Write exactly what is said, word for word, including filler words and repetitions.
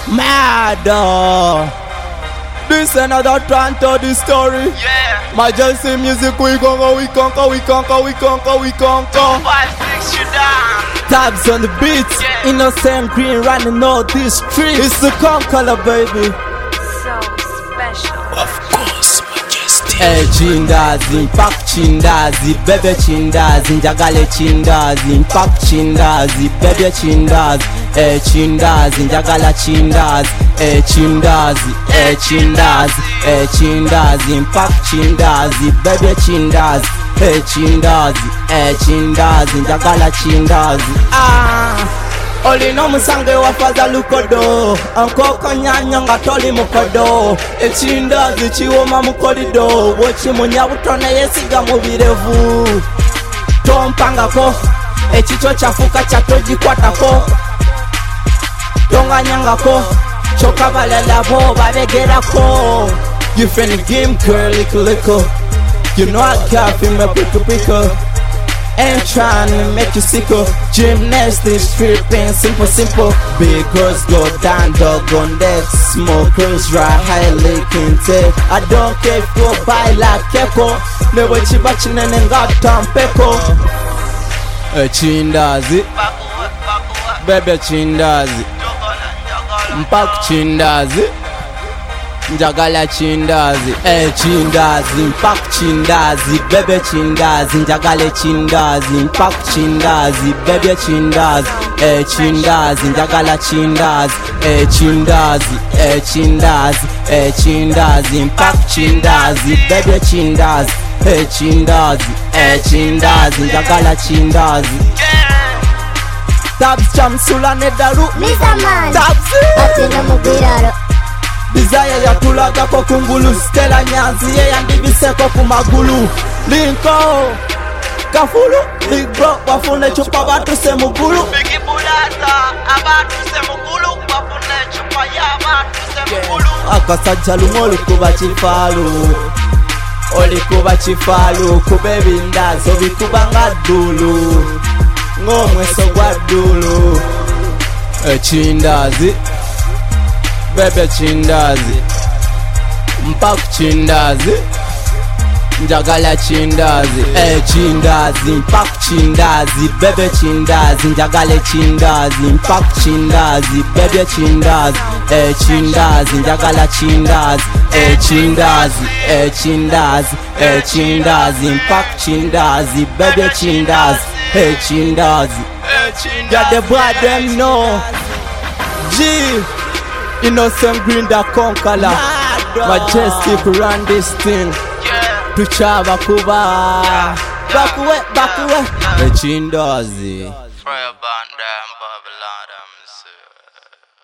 Mad. This another Toronto the story. Yeah. Majesty music, we conquer, we conquer, we conquer, we conquer, we conquer. Five, six, you down. Tabs on the beat, Yeah. innocent green running all these streets. It's the conqueror, baby. So special. Of course, Majesty. Eh, chindazi, impact chindazi, bebe chindazi, njagale chindazi, impact chindazi, bebe chindazi, eh, chindazi, njagala chindazi, eh, chindazi, eh, chindazi, eh, chindazi, impact chindazi, bebe chindazi, eh, chindazi, eh, chindazi, njagala chindazi. Ah. Olino musange wafaza lukodo Ankoko nyanya nga toli mukodo Echindazi chiwoma mukolido Wochi munyabutone yesiga mubirevu Tompangako Echicho chafuka chatojikwatako Tonganyangako Choka balalabo babegerako You finna game girl lickle lickle You know I can't feel my pickle pickle Ain't tryna make you sicker. Gymnastics, stripping, simple, simple. Big girls go down, dog on deck. Smokers ride high, licking tape. I don't care if you buy like Keko. Never chibachin and got Tom Peko. A chindazi, Bakuwa, bakuwa. baby chindazi, Jogola, jogola. mpak chindazi. Njagala chindazi, eh chindazi, mpak chindazi, bebe chindazi, njagale chindazi, mpak chindazi, bebe chindazi, eh chindazi, njagala chindazi, eh chindazi, eh chindazi, eh chindazi, mpak chindazi, bebe chindazi, eh chindazi, eh chindazi, njagala chindazi. Yeah. Tabs jam sula nedaru, Lisa man, tabs. atina mugiraro. Desire ya kulaga kwa kungulu Stella nyanzi ye yandibiseko kumagulu Linko Kafulu Big bro wafune chupa batu se mugulu Bigi bulata. Abatu se mugulu. Wafune chupa ya abatu se mugulu. Akasajja lumu olikuba kifalu Olikuba kifalu Kuba ebindazi obikuba nga ddulu Ng'omweso gwa ddulu Echindazi Bebe chindazi Mpak chindazi Njagala chindazi Eh chindazi Mpak chindazi Bebe chindazi Njagale chindazi Mpak chindazi Bebe chindazi Eh chindazi Njagala chindazi Eh chindazi Eh chindazi Eh chindazi Mpak chindazi Bebe chindazi Eh chindazi Eh, chindazi. Got the boy them know G Innocent green the conqueror Majestic run this thing Yeah. Tuchaba kuba Bakuwe, bakuwe Echindazi Fire band, damn Babylon, I'm